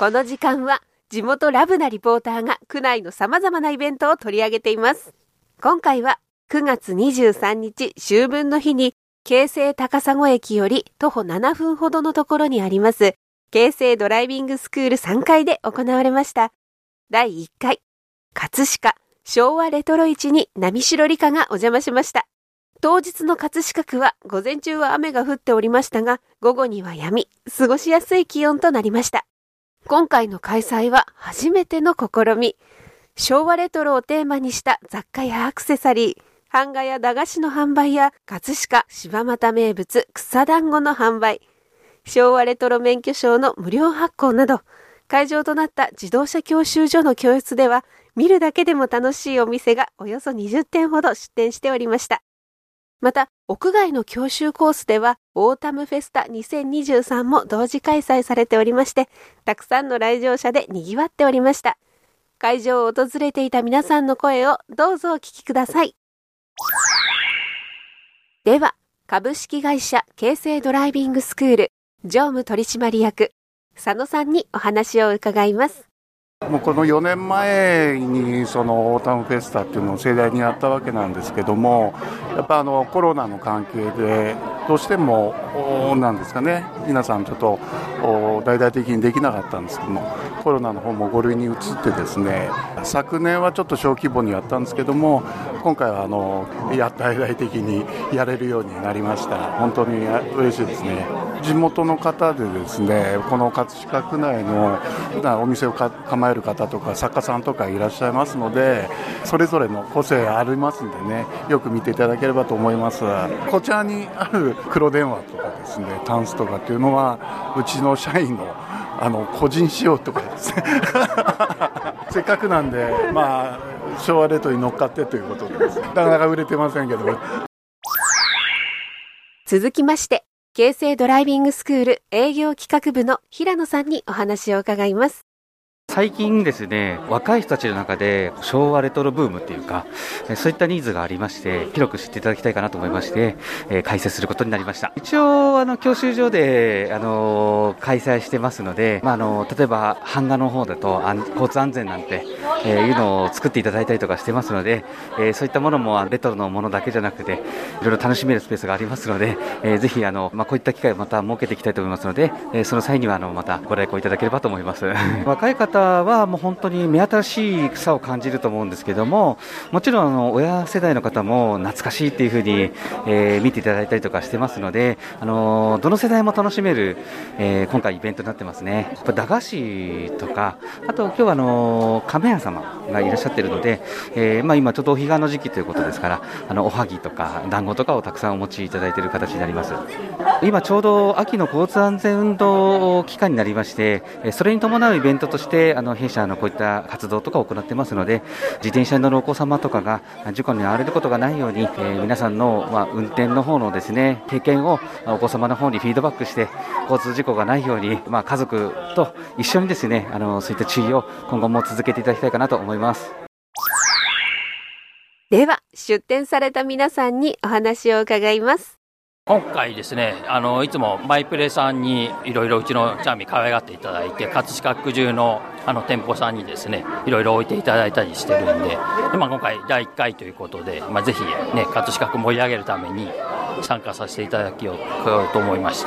この時間は地元ラブなリポーターが区内のさまざまなイベントを取り上げています。今回は9月23日秋分の日に京成高砂駅より徒歩7分ほどのところにあります京成ドライビングスクール3階で行われました第1回葛飾昭和レトロ市に波代理香がお邪魔しました。当日の葛飾区は午前中は雨が降っておりましたが、午後には止み、過ごしやすい気温となりました。今回の開催は初めての試み。昭和レトロをテーマにした雑貨やアクセサリー、版画や駄菓子の販売や葛飾柴又名物草団子の販売、昭和レトロ免許証の無料発行など、会場となった自動車教習所の教室では、見るだけでも楽しいお店がおよそ20店ほど出店しておりました。また、屋外の教習コースでは、オータムフェスタ2023も同時開催されておりまして、たくさんの来場者で賑わっておりました。会場を訪れていた皆さんの声をどうぞお聞きください。では、株式会社京成ドライビングスクール常務取締役、佐野さんにお話を伺います。 もうこの4年前にそのオータムフェスタっていうのを盛大にやったわけなんですけども、やっぱコロナの関係でどうしてもなんですかね、皆さんちょっと大々的にできなかったんですけども、コロナの方も5類に移ってですね、昨年はちょっと小規模にやったんですけども、今回は大々的にやれるようになりました。本当に嬉しいですね。地元の方でですね、この葛飾区内の普段お店を構える方とか作家さんとかいらっしゃいますので、それぞれの個性ありますんでね、よく見ていただければと思います。こちらにある黒電話とかですね、タンスとかっていうのはうちの社員の個人仕様とかですねせっかくなんで、昭和レトロに乗っかってということでです、なかなか売れてませんけど。 続きまして、京成ドライビングスクール営業企画部の平野さんにお話を伺います。 最近ですね、若い人たちの中で昭和レトロブームっていうか、そういったニーズがありまして、広く知っていただきたいかなと思いまして、開催することになりました。一応教習所で開催してますので、例えば版画の方だと交通安全なんていうのを作っていただいたりとかしてますので、そういったものもレトロのものだけじゃなくて、いろいろ楽しめるスペースがありますので、ぜひこういった機会をまた設けていきたいと思いますので、その際にはまたご来光いただければと思います。若い方はもう本当に目新しい草を感じると思うんですけども、もちろん親世代の方も懐かしいっていうふうに、見ていただいたりとかしてますので、どの世代も楽しめる、今回イベントになってますね。駄菓子とか、あと今日は亀屋様がいらっしゃっているので、今ちょっとお彼岸の時期ということですから、おはぎとか団子とかをたくさんお持ちいただいている形になります。今ちょうど秋の交通安全運動期間になりまして、それに伴うイベントとして弊社こういった活動とかを行ってますので、自転車に乗るお子様とかが事故に遭われることがないように、皆さんの、運転の方のですね、経験をお子様の方にフィードバックして、交通事故がないように、家族と一緒にですね、そういった注意を今後も続けていただきたいかなと思います。 では、出展された皆さんにお話を伺います。 今回ですね、いつもマイプレさんにいろいろうちのチャーミー可愛がっていただいて、葛飾区中の店舗さんにですね、いろいろ置いていただいたりしてるんで、今回第1回ということで、ぜひね、葛飾区盛り上げるために参加させていただきようと思いました。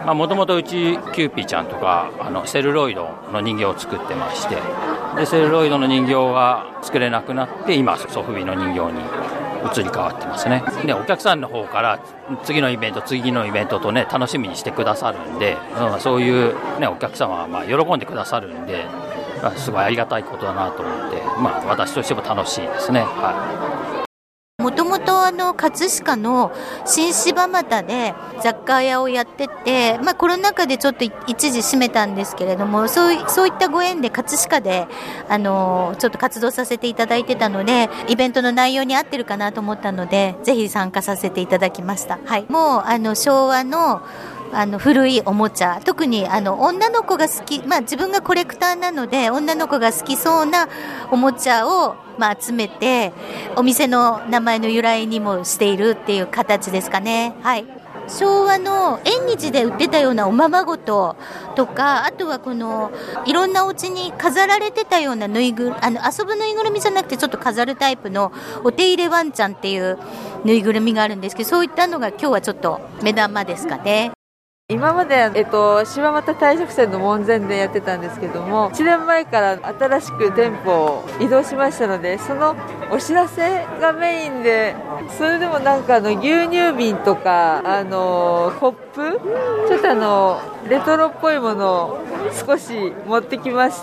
もともとうちキューピーちゃんとかセルロイドの人形を作ってまして、でセルロイドの人形が作れなくなって、今ソフビの人形に移り変わってますね。でお客さんの方から次のイベントとね、楽しみにしてくださるんで、そういう、ね、お客様は喜んでくださるんで、すごいありがたいことだなと思って、私としても楽しいですね。 もともと葛飾の新柴又で雑貨屋をやってて、コロナ禍でちょっと一時閉めたんですけれども、そういったご縁で葛飾でちょっと活動させていただいてたので、イベントの内容に合ってるかなと思ったので、ぜひ参加させていただきました。もう昭和の古いおもちゃ、特に女の子が好き、自分がコレクターなので女の子が好きそうなおもちゃを集めて、お店の名前の由来にもしているっていう形ですかね。 昭和の縁日で売ってたようなおままごととか、あとはこのいろんなお家に飾られてたような遊ぶぬいぐるみじゃなくてちょっと飾るタイプのお手入れワンちゃんっていうぬいぐるみがあるんですけど、そういったのが今日はちょっと目玉ですかね。 今まで、柴又帝釈線の門前でやってたんですけども、1年前から新しく店舗を移動しましたので、そのお知らせがメインで、それでもなんか牛乳瓶とかコップ、ちょっとレトロっぽいものを少し持ってきまして、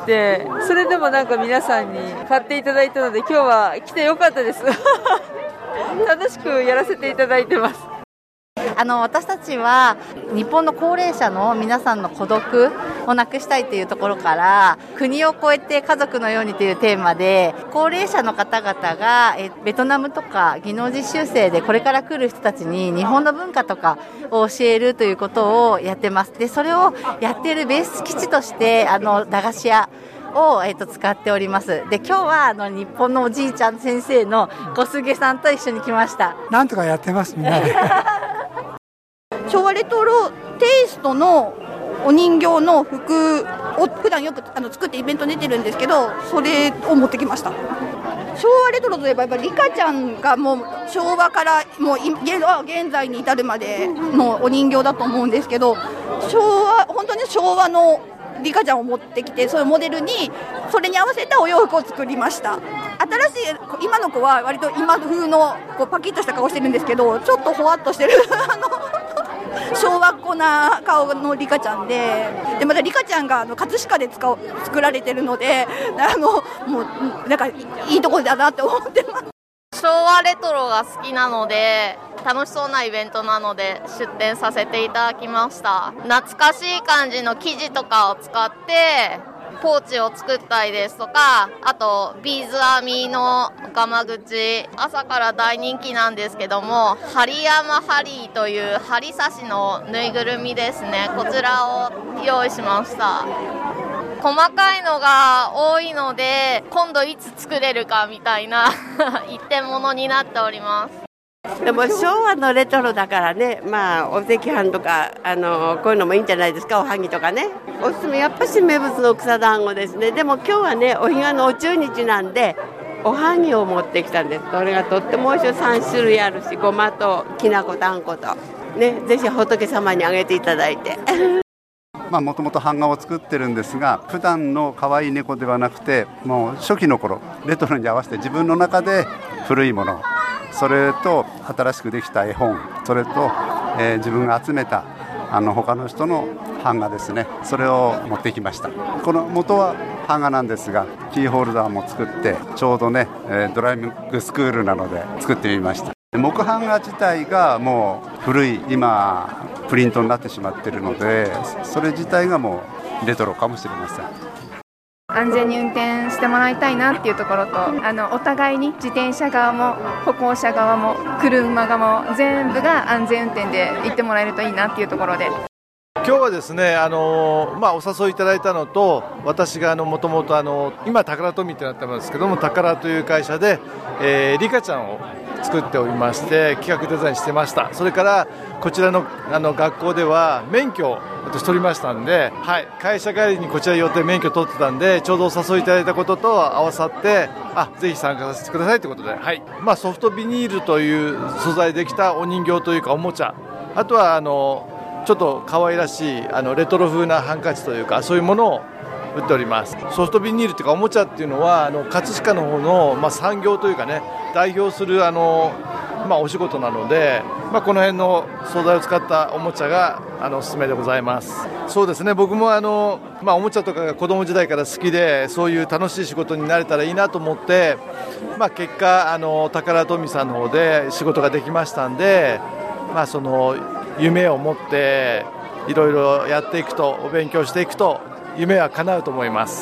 それでもなんか皆さんに買っていただいたので、今日は来てよかったです楽しくやらせていただいてます。 私たちは日本の高齢者の皆さんの孤独をなくしたいというところから、国を越えて家族のようにというテーマで、高齢者の方々がベトナムとか技能実習生でこれから来る人たちに日本の文化とかを教えるということをやってます。でそれをやっているベース基地として駄菓子屋を、使っております。で今日は日本のおじいちゃん先生の小菅さんと一緒に来ました。 なんとかやってますみんなで昭和レトロテイストのお人形の服を普段よく作ってイベント出てるんですけど、それを持ってきました。昭和レトロといえばやっぱりリカちゃんがもう昭和からもう現在に至るまでのお人形だと思うんですけど、本当に昭和のリカちゃんを持ってきて、そういうモデルにそれに合わせたお洋服を作りました。新しい今の子は割と今風のパキッとした顔してるんですけど、ちょっとほわっとしてる昭和っ子な顔のリカちゃんで、またリカちゃんが葛飾で作られてるので、もうなんかいいところだなって思ってます。 昭和レトロが好きなので、楽しそうなイベントなので出展させていただきました。懐かしい感じの生地とかを使ってポーチを作ったりですとか、あとビーズ編みのガマ口、朝から大人気なんですけども、針山ハリーという針刺しのぬいぐるみですね。こちらを用意しました。細かいのが多いので、今度いつ作れるかみたいな一点物になっております。 でも昭和のレトロだからね、お赤飯とかこういうのもいいんじゃないですか。おはぎとかね。おすすめやっぱし名物の草団子ですね。でも今日はね、お彼岸のお中日なんでおはぎを持ってきたんです。それがとっても美味しい。3種類あるし、ごまときなこ団子とね、ぜひ仏様にあげていただいてもともと版画を作ってるんですが、普段の可愛い猫ではなくて、もう初期の頃レトロに合わせて自分の中で古いもの、それと新しくできた絵本、それと、自分が集めた他の人の版画ですね、それを持ってきました。この元は版画なんですが、キーホルダーも作って、ちょうどね、ドライビングスクールなので作ってみました。木版画自体がもう古い、今プリントになってしまっているので、それ自体がもうレトロかもしれません。 安全に運転してもらいたいなっていうところと、お互いに自転車側も歩行者側も車側も全部が安全運転で行ってもらえるといいなっていうところで、 今日はですね、お誘いいただいたのと、私がもともと今タカラトミーってなってますけども、タカラという会社で、リカちゃんを作っておりまして、企画デザインしてました。それからこちらの学校では免許を私取りましたんで、会社帰りにこちら寄って免許取ってたんで、ちょうどお誘いいただいたことと合わさって、ぜひ参加させてくださいということで、ソフトビニールという素材できたお人形というかおもちゃ、あとはちょっと可愛らしいレトロ風なハンカチというか、そういうものを売っております。ソフトビニールというかおもちゃっていうのは葛飾の方の、産業というかね、代表するお仕事なので、この辺の素材を使ったおもちゃがおすすめでございます。そうですね、僕もおもちゃとかが子供時代から好きで、そういう楽しい仕事になれたらいいなと思って、結果タカラトミーさんの方で仕事ができましたんで、その夢を持っていろいろやっていくと、お勉強していくと夢は叶うと思います。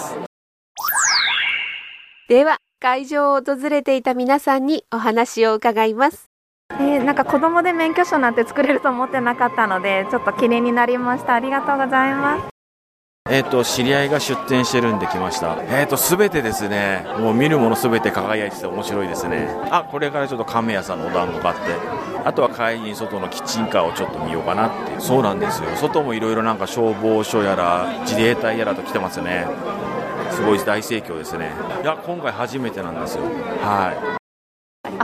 では会場を訪れていた皆さんにお話を伺います。 なんか子供で免許証なんて作れると思ってなかったので、ちょっと記念になりました。ありがとうございます。 知り合いが出店してるんで来ました。すべてですね、もう見るものすべて輝いてて面白いですね。これからちょっと亀屋さんのお団子買って、あとは帰りに外のキッチンカーをちょっと見ようかなっていう。そうなんですよ。外もいろいろなんか消防署やら自衛隊やらと来てますね。すごい大盛況ですね。いや、今回初めてなんですよ。はい。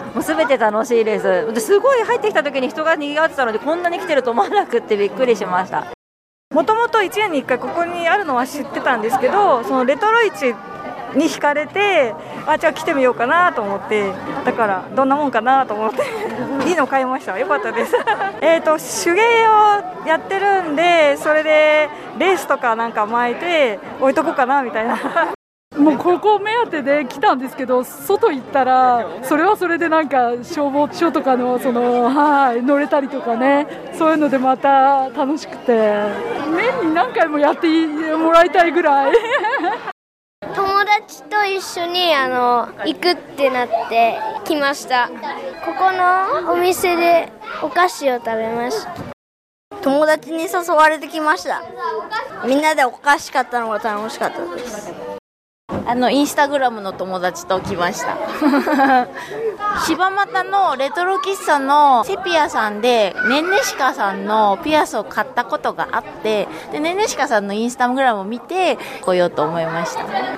もう全て楽しいです。すごい入ってきた時に人が賑わってたので、こんなに来てると思わなくってびっくりしました。もともと1年に1回ここにあるのは知ってたんですけど、そのレトロ市に惹かれて、じゃあ来てみようかなと思って、だからどんなもんかなと思っていいの買いました。よかったです手芸をやってるんで、それでレースとかなんか巻いて置いとこうかなみたいなもうここ目当てで来たんですけど、外行ったらそれはそれでなんか消防署とかの乗れたりとかね、そういうのでまた楽しくて、年に何回もやってもらいたいぐらい友達と一緒に行くってなって来ました。ここのお店でお菓子を食べました。 友達に誘われてきました。みんなでお菓子買ったのが楽しかったです。 インスタグラムの友達と来ました柴又のレトロ喫茶のセピアさんでねんねしかさんのピアスを買ったことがあって、でねんねしかさんのインスタグラムを見て来ようと思いました。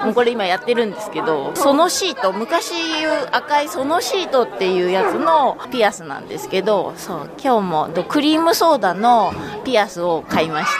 もうこれ今やってるんですけど、そのシート、昔赤いそのシートっていうやつのピアスなんですけど、そう今日もクリームソーダのピアスを買いました。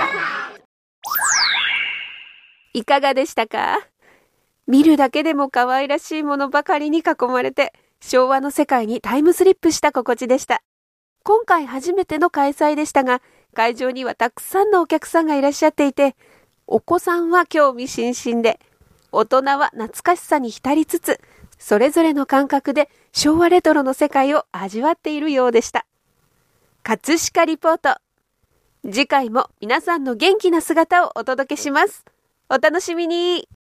いかがでしたか？見るだけでも可愛らしいものばかりに囲まれて、昭和の世界にタイムスリップした心地でした。今回初めての開催でしたが、会場にはたくさんのお客さんがいらっしゃっていて、お子さんは興味津々で、大人は懐かしさに浸りつつ、それぞれの感覚で昭和レトロの世界を味わっているようでした。葛飾リポート。次回も皆さんの元気な姿をお届けします。お楽しみに。